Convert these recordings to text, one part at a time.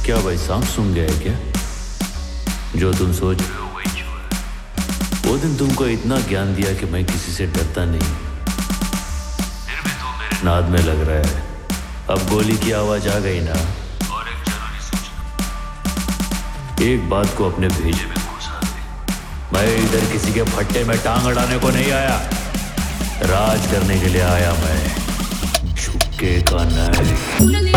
क्या भाई सांप सूंघ गया है क्या? जो तुम सोच रहे हो वही छुआ। वो दिन तुमको इतना ज्ञान दिया कि मैं किसी से डरता नहीं, फिर भी तुम मेरे नाद में लग रहा है। अब गोली की आवाज आ गई ना, और एक जरूरी सूचना। एक बात को अपने भेजे में घुसा दे। मैं इधर किसी के फट्टे में टांग अड़ाने को नहीं आया, राज करने के लिए आया मैं। झुके का नहीं।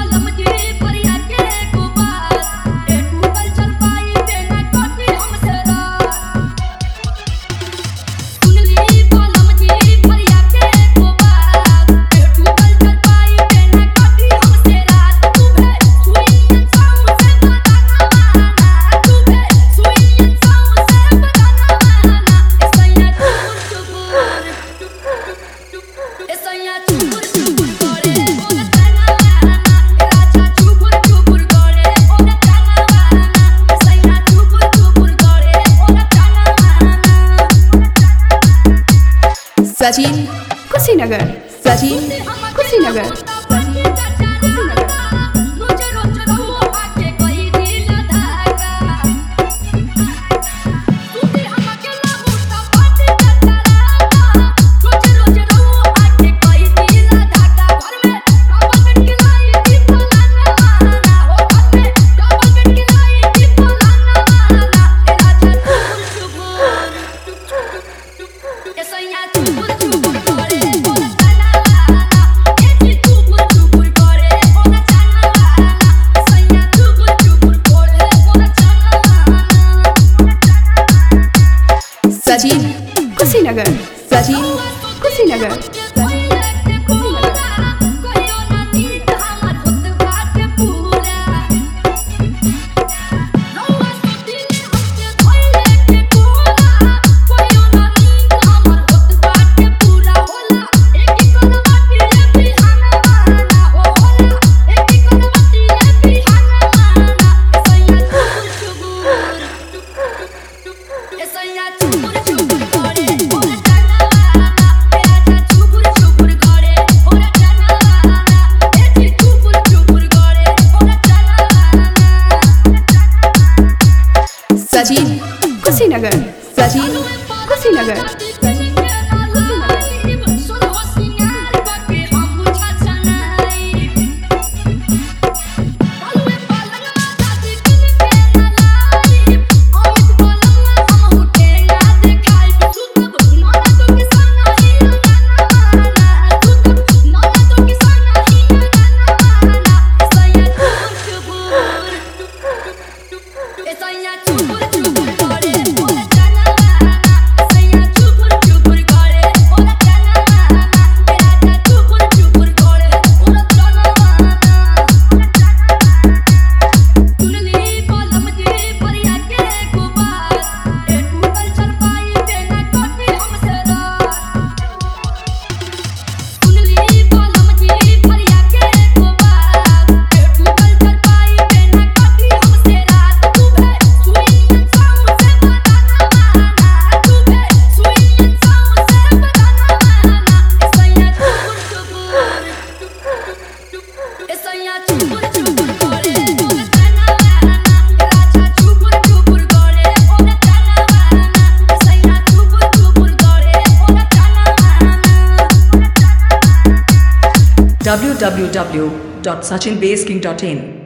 सचिन कुशीनगर, सचिन कुशीनगर। सचिन कुशीनगर, सचिन कुशीनगर। सचिन कुशीनगर, सचिन कुशीनगर। www.sachinbaseking.in